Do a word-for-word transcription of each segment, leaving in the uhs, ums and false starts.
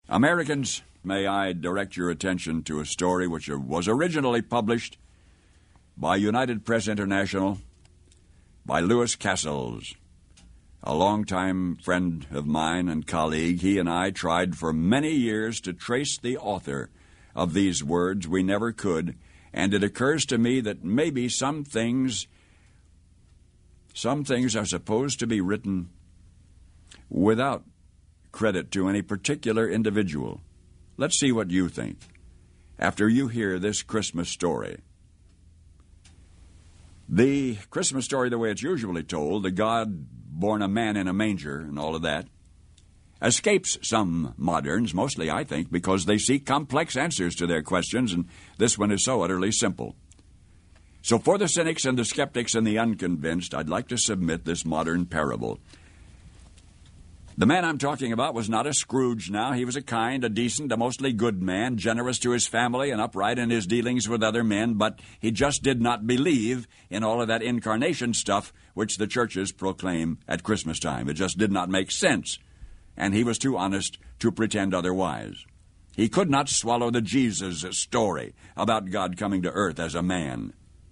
Americans, may I direct your attention to a story which was originally published by United Press International by Lewis Cassels, a longtime friend of mine and colleague. He and I tried for many years to trace the author of these words. We never could, and it occurs to me that maybe some things, some things are supposed to be written without credit to any particular individual. Let's see what you think after you hear this Christmas story. The Christmas story, the way it's usually told, the God born a man in a manger and all of that, escapes some moderns, mostly, I think, because they seek complex answers to their questions, and this one is so utterly simple. So for the cynics and the skeptics and the unconvinced, I'd like to submit this modern parable. The man I'm talking about was not a Scrooge now. He was a kind, a decent, a mostly good man, generous to his family and upright in his dealings with other men, but he just did not believe in all of that incarnation stuff which the churches proclaim at Christmas time. It just did not make sense, and he was too honest to pretend otherwise. He could not swallow the Jesus story about God coming to earth as a man.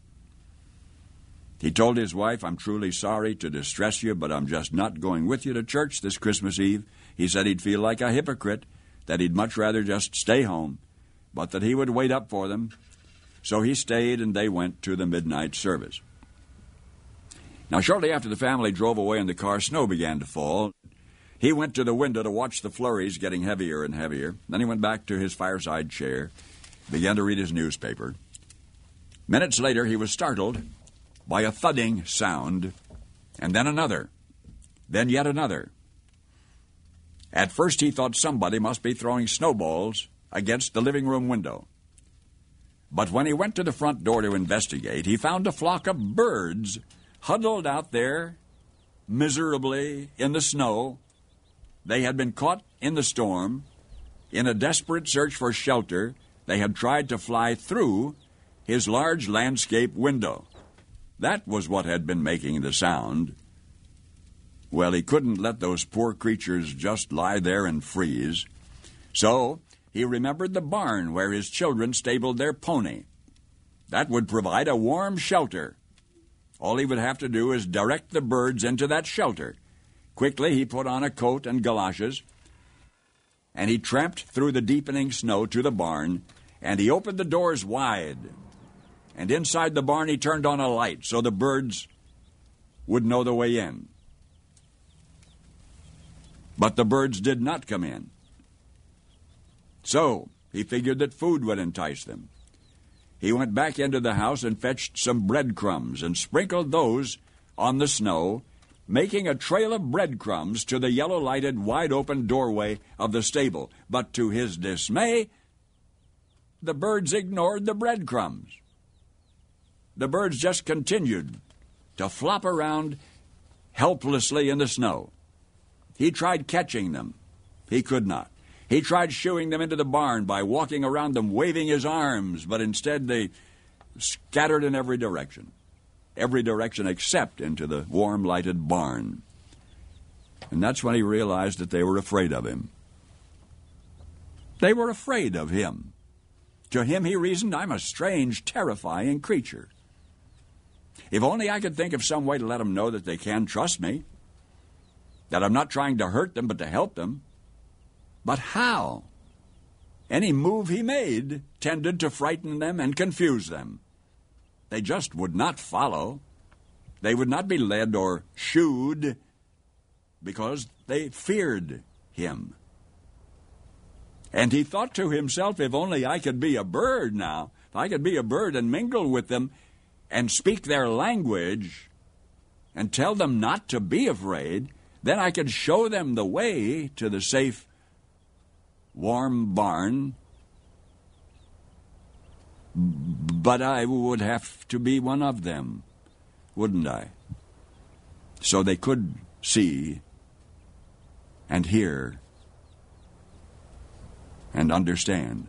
He told his wife, "I'm truly sorry to distress you, but I'm just not going with you to church this Christmas Eve." He said he'd feel like a hypocrite, that he'd much rather just stay home, but that he would wait up for them. So he stayed, and they went to the midnight service. Now, shortly after the family drove away in the car, snow began to fall. He went to the window to watch the flurries getting heavier and heavier. Then he went back to his fireside chair, began to read his newspaper. Minutes later, he was startled by a thudding sound, and then another, then yet another. At first he thought somebody must be throwing snowballs against the living room window. But when he went to the front door to investigate, he found a flock of birds huddled out there miserably in the snow. They had been caught in the storm. In a desperate search for shelter, they had tried to fly through his large landscape window. That was what had been making the sound. Well, he couldn't let those poor creatures just lie there and freeze. So he remembered the barn where his children stabled their pony. That would provide a warm shelter. All he would have to do is direct the birds into that shelter. Quickly he put on a coat and galoshes, and he tramped through the deepening snow to the barn, and he opened the doors wide. And inside the barn he turned on a light so the birds would know the way in. But the birds did not come in. So he figured that food would entice them. He went back into the house and fetched some breadcrumbs and sprinkled those on the snow, making a trail of breadcrumbs to the yellow-lighted, wide-open doorway of the stable. But to his dismay, the birds ignored the breadcrumbs. The birds just continued to flop around helplessly in the snow. He tried catching them. He could not. He tried shooing them into the barn by walking around them, waving his arms, but instead they scattered in every direction. Every direction except into the warm, lighted barn. And that's when he realized that they were afraid of him. They were afraid of him. To him, he reasoned, "I'm a strange, terrifying creature. If only I could think of some way to let them know that they can trust me, that I'm not trying to hurt them but to help them." But how? Any move he made tended to frighten them and confuse them. They just would not follow. They would not be led or shooed because they feared him. And he thought to himself, if only I could be a bird now, if I could be a bird and mingle with them and speak their language and tell them not to be afraid, then I could show them the way to the safe, warm barn. But I would have to be one of them, wouldn't I? So they could see and hear and understand.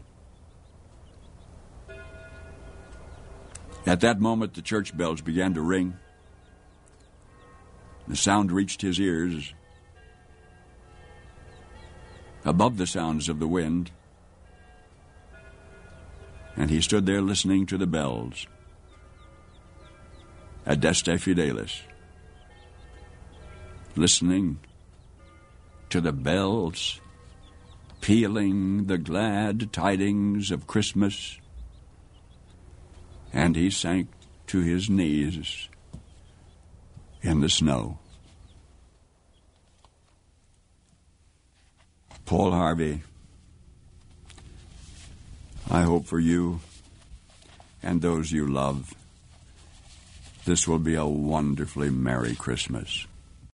At that moment, the church bells began to ring. The sound reached his ears. above the sounds of the wind. And he stood there listening to the bells. Adeste Fidelis. Listening to the bells, pealing the glad tidings of Christmas. And he sank to his knees in the snow. Paul Harvey, I hope for you and those you love, this will be a wonderfully Merry Christmas.